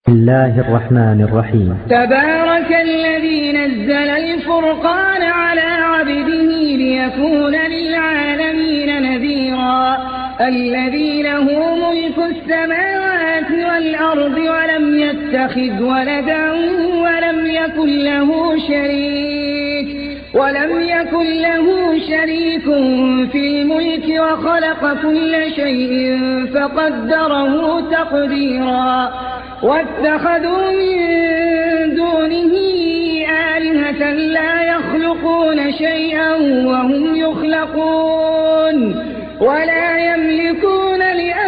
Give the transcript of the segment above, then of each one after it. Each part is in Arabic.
بسم الله الرحمن الرحيم. تبارك الذي نزل الفرقان على عبده ليكون للعالمين نذيرا الذي له ملك السماوات والأرض ولم يتخذ ولدا ولم يكن له شريك في الملك وخلق كل شيء فقدره تقديرا واتخذوا من دونه آلهة لا يخلقون شيئا وهم يخلقون ولا يملكون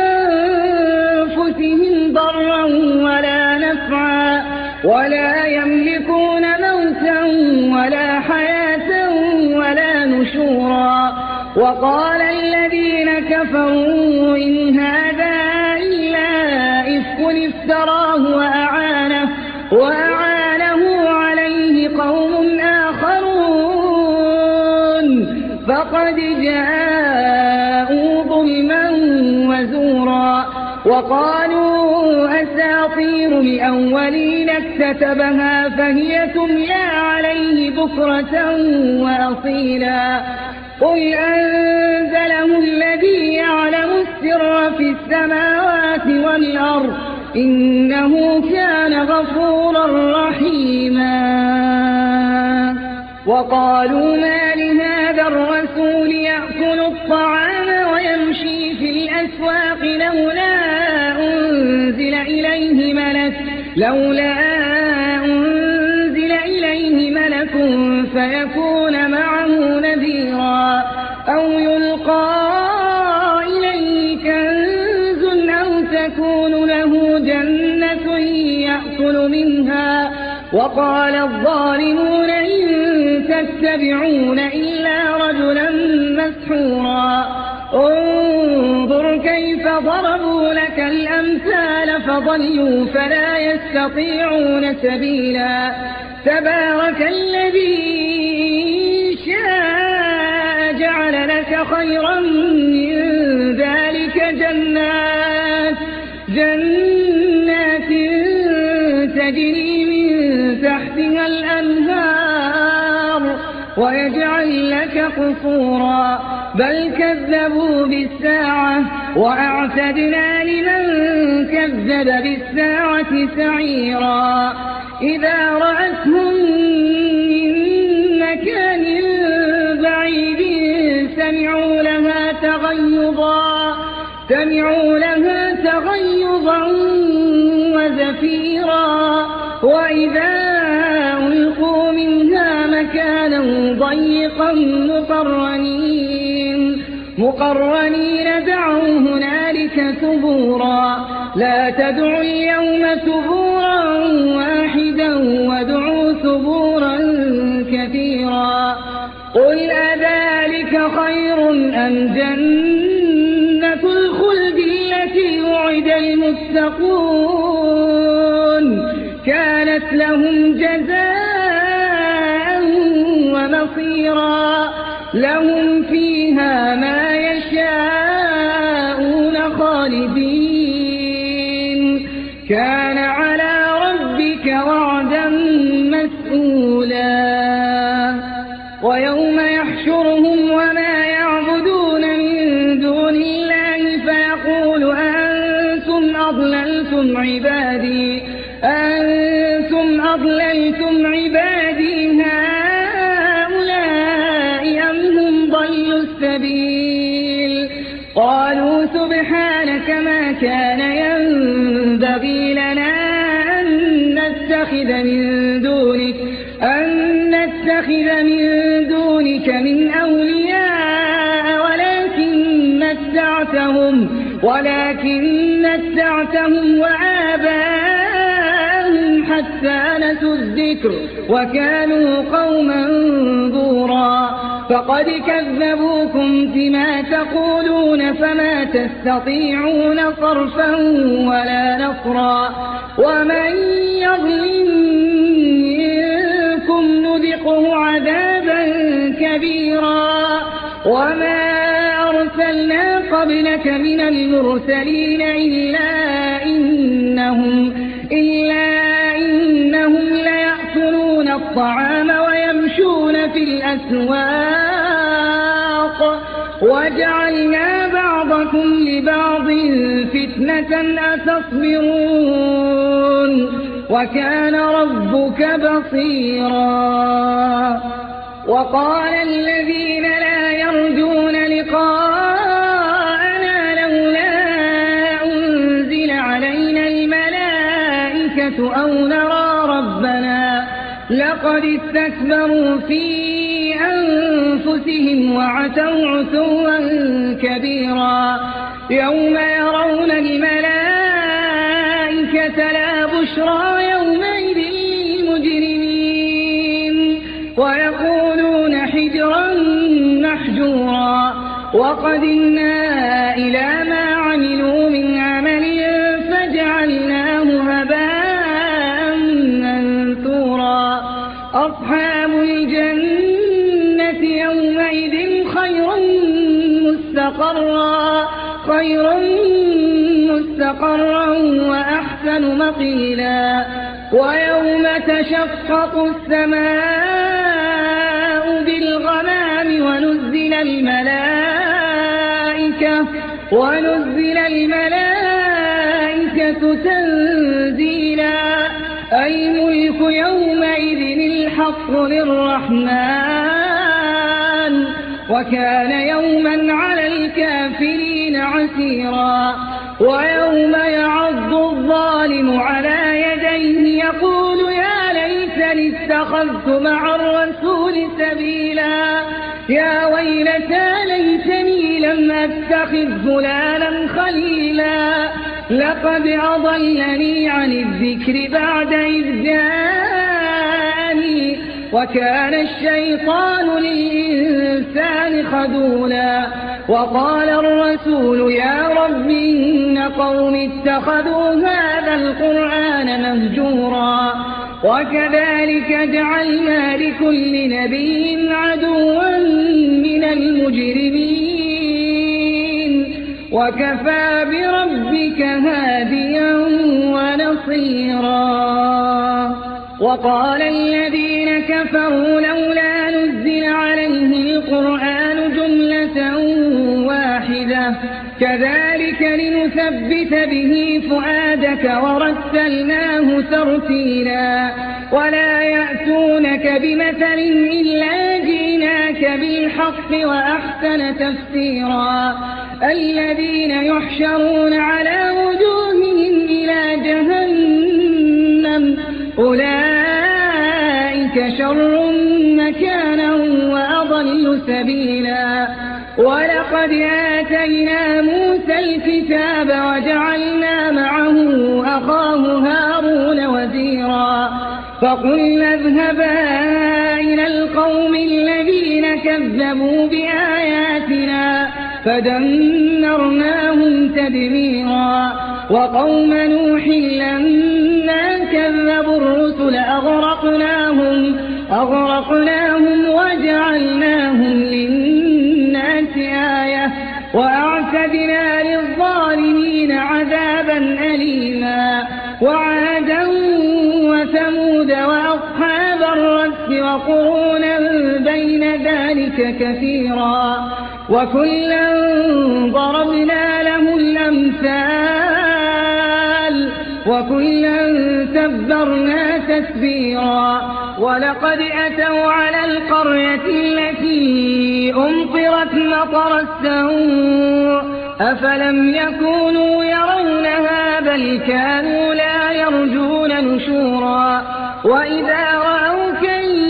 لأنفسهم ضرا ولا نفعا ولا يملكون موتا ولا حياة ولا نشورا وقال الذين كفروا إن هذا إلا إفك افتراه وأعانه عليه قوم آخرون فقد جاءوا ظلما وزورا وقالوا أساطير الأولين اكتتبها فهي تملى عليه بكرة وأصيلا قل أنزله الذي يعلم السر في السماوات والأرض إنه كان غفورا رحيما وقالوا ما لهذا الرسول يأكل الطعام ويمشي في الأسواق لولا أنزل إليه ملك فيكون معه نذيرا أو يلقى إليه كنز أو تكون له جنة يأكل منها وقال الظالمون إن تتبعون إلا رجلا مسحورا انظر كيف ضربوا لك الأمثال فضلوا فلا يستطيعون سبيلا تبارك الذي شاء جعل لك خيرا من ذلك جنات تجري من تحتها الأنهار ويجعل لك قصورا بل كذبوا بالساعة وأعتدنا لمن كذب بالساعة سعيرا إذا رأتهم من مكان بعيد سمعوا لها تغيظا وزفيرا وإذا ألقوا منها مكانا ضيقا مقرنين دعوا هنالك ثبورا لا تدعوا اليوم ثبورا واحدا وادعوا ثبورا كثيرا قل أذلك خير أم جنة الخلد التي وعد المتقون كانت لهم جزاء ومصيرا لهم فيها ما يشاءون خالدين كان على ربك وعدا مسئولا ويوم يحشرهم وما يعبدون من دون الله فيقول أنتم أضللتم عبادي هؤلاء أم هم ضلوا السبيل قالوا سبحانك ما كان ينبغي لنا أن نتخذ من دونك من أولياء ولكن متعتهم وآباءهم حتى نسوا الذكر وكانوا قوما بورا فقد كذبوكم بما تقولون فما تستطيعون صرفا ولا نصرا ومن يظلم منكم نذقه عذابا كبيرا وما أرسلنا قبلك من المرسلين إلا الطعام ويمشون في الأسواق وجعلنا بعضكم لبعض فتنة أتصبرون وكان ربك بصيرا. وقال الذين لا يرجون لقاءنا لولا أنزل علينا الملائكة أو نرى ربنا لقد استكبروا في أنفسهم وعتوا عتوا كبيرا. يوم يرون الملائكة لا بشرى يومئذ للمجرمين ويقولون حجرا محجورا وقدمنا إلى ما عملوا من عمل فجعلناه هباء منثورا. أصحاب الجنة يومئذ خير مستقرا وأحسن مقيلا. ويوم تشقق السماء بالغمام ونزل الملائكة تنزيلا. الملك يومئذ الحق للرحمن وكان يوما على الكافرين عسيرا. ويوم يعض الظالم على يديه يقول يا ليتني اتخذت مع الرسول سبيلا يا ويلتى ليتني لم أتخذ فلانا خليلا لقد أضلني عن الذكر بعد إذ جاءني وكان الشيطان للإنسان خذولا. وقال الرسول يا رب إن قوم اتخذوا هذا القرآن مهجورا وكذلك جعلنا لكل نبي عدوا من المجرمين وكفى بربك هاديا ونصيرا. وقال الذين كفروا لولا نزل عليه القرآن جملة واحدة كذلك لنثبت به فؤادك ورتلناه ترتيلا. ولا يأتونك بمثل إلا جئناك بالحق وأحسن تفسيرا. الذين يحشرون على وجوههم إلى جهنم أولئك شر مكانا وأضل سبيلا. ولقد آتينا موسى الكتاب وجعلنا معه أخاه هارون وزيرا فقلنا اذهبا إلى القوم الذين كذبوا بآياتنا فدمرناهم تدميرا. وقوم نوح لما كذبوا الرسل أغرقناهم وجعلناهم للناس آية وأعتدنا للظالمين عذابا أليما. وعادا وثمود وأصحاب الرس وقرونا بين ذلك كثيرا وكلا ضربنا له الأمثال وكلا تبرنا تتبيرا. ولقد أتوا على القرية التي أمطرت مطر السوء أفلم يكونوا يرونها بل كانوا لا يرجون نشورا. وإذا رأوك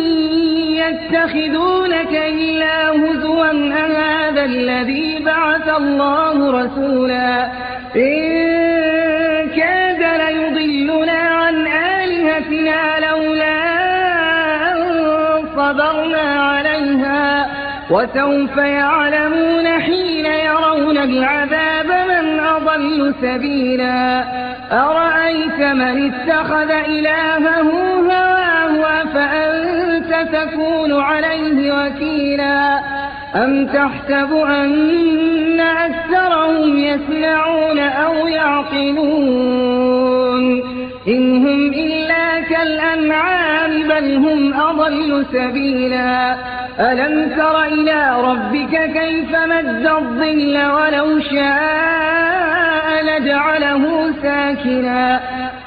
يتخذونك إلا هزوا أهذا الذي بعث الله رسولا إن كاد ليضلنا عن آلهتنا لولا أن صبرنا عليها وسوف يعلمون حين يرون العذاب من أضل سبيلا. أرأيت من اتخذ إلهه هواه فأنت تكون عليه وكيلا أم تحسب أن أكثرهم يسمعون أو يعقلون إن هم إلا كالأنعام بل بل هم أضل سبيلا ألم تر إلى ربك كيف مد الظل ولو شاء لجعله ساكنا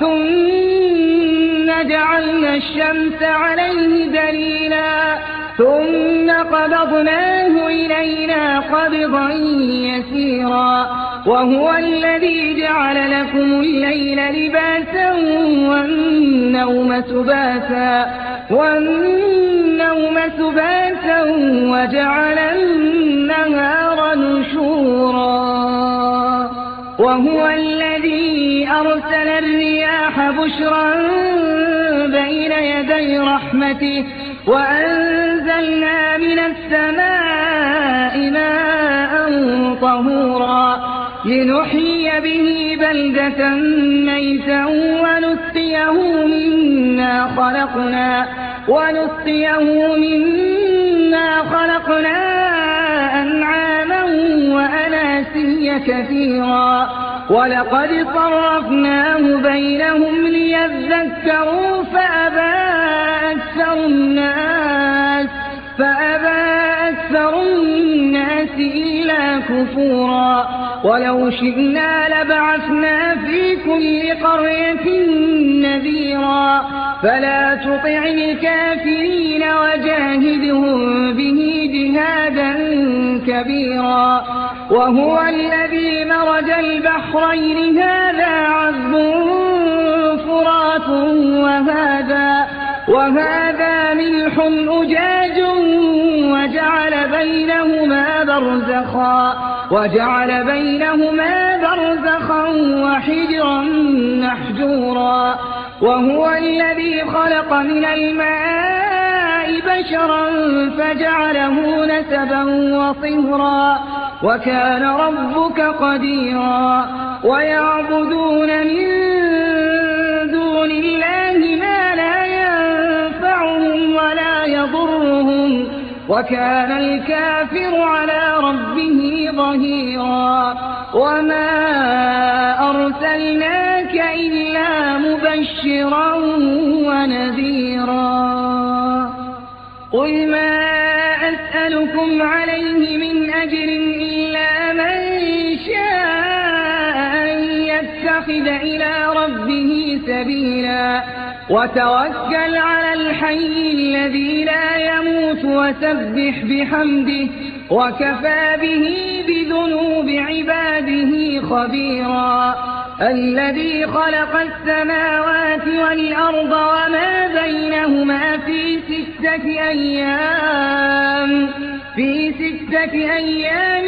ثم جعلنا الشمس عليه دليلا ثم قبضناه إلينا قبضا يسيرا وهو الذي جعل لكم الليل لباسا والنوم سباتا وجعل النهار نشورا وهو الذي أرسل الرياح بشرا بين يدي رحمته وأنزلنا من السماء ماء طهورا لنحيي به بلدة ميتا ونسقيه مما خلقنا أنعاما وأناسيا كثيرا ولقد صرفناه بينهم ليذكروا فأبى أكثر الناس إلا كفورا ولو شئنا لبعثنا في كل قرية نذيرا فلا تطع الكافرين وجاهدهم به جهادا كبيرا وهو الذي مرج البحرين هذا عذب فرات وهذا ملح أجاج وجعل بينهما برزخا وحجرا محجورا وهو الذي خلق من الماء بشرا فجعله نسبا وصهرا وكان ربك قديرا ويعبدون من دون الله ما لا ينفعهم ولا يضرهم وكان الكافر على ربه ظهيرا وما أرسلناك إلا مبشرا ونذيرا قل ما أسألكم عليه من أجر إلا من شاء أن يتخذ إلى ربه سبيلا وتوكل على الحي الذي لا يموت وسبح بحمده وكفى به بذنوب عباده خبيرا الذي خلق السماوات والأرض وما بينهما في ستة أيام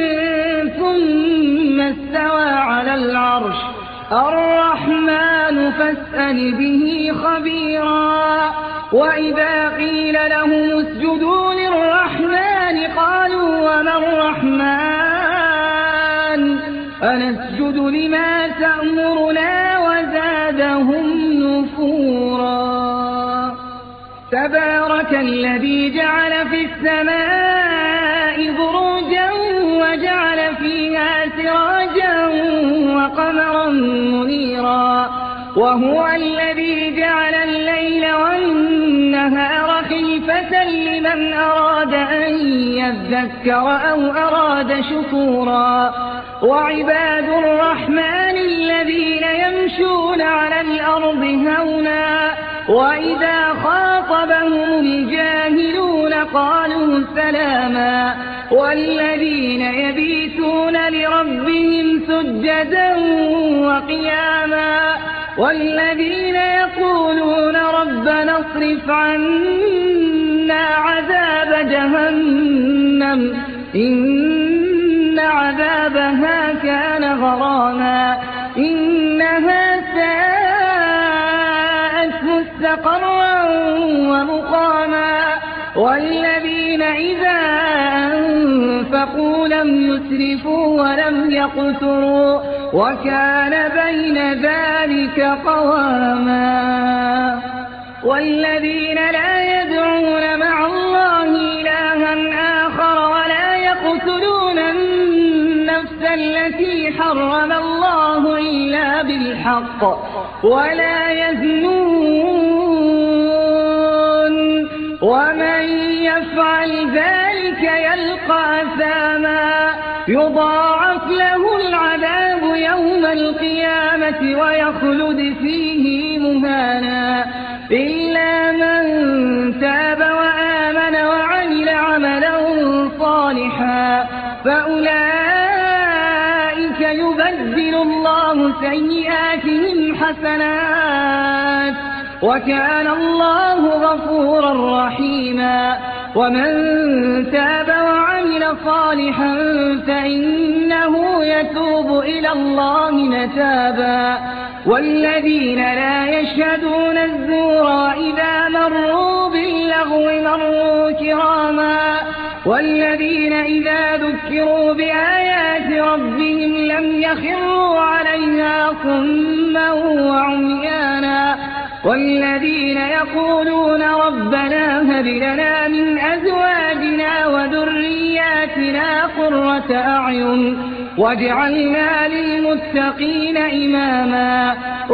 ثم استوى على العرش الرحمن فاسأل به خبيرا وإذا قيل لهم اسجدوا للرحمن قالوا وما الرحمن أنسجد لما تأمرنا وزادهم نفورا تبارك الذي جعل في السماء بروجا وجعل فيها سراجا وقمرا منيرا وهو الذي جعل الليل والنهار خلفة لمن أراد أن يذكر أو أراد شكورا وعباد الرحمن الذين يمشون على الأرض هونا وإذا خاطبهم الجاهلون قالوا سلاما والذين يبيتون لربهم سجدا وقياما والذين يقولون ربنا اصرف عنا عذاب جهنم إن عذابها كان غراما إنها ساءت مستقرا ومقاما والذين إذا أنفقوا لم يسرفوا ولم يقتروا وكان بين ذلك قواما والذين لا يدعون مع الله إلها آخر ولا يقتلون النفس التي حرم الله إلا بالحق ولا يزنون القيامة ويخلد فيه مهانا إلا من تاب وآمن وعمل عملا صالحا فأولئك يبدل الله سيئاتهم حسنات وكان الله غفورا رحيما ومن تاب وعمل صالحا فإنه يتوب إلى الله متابا والذين لا يشهدون الزور وإذا مروا باللغو مروا كراما والذين إذا ذكروا بآيات ربهم لم يخروا عليها صما وعميانا والذين يقولون ربنا هب لنا من أزواجنا وذرياتنا قرة أعين واجعلنا للمتقين إماما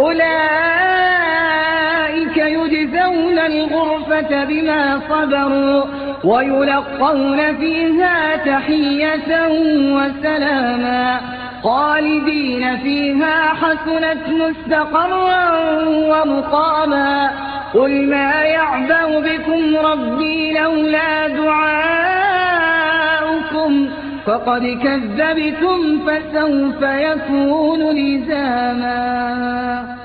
أولئك يجزون الغرفة بما صبروا ويلقون فيها تحية وسلاما خالدين فيها حسنت مستقرا ومقاما قل ما يعبأ بكم ربي لولا دعاؤكم فقد كذبتم فسوف يكون لزاما.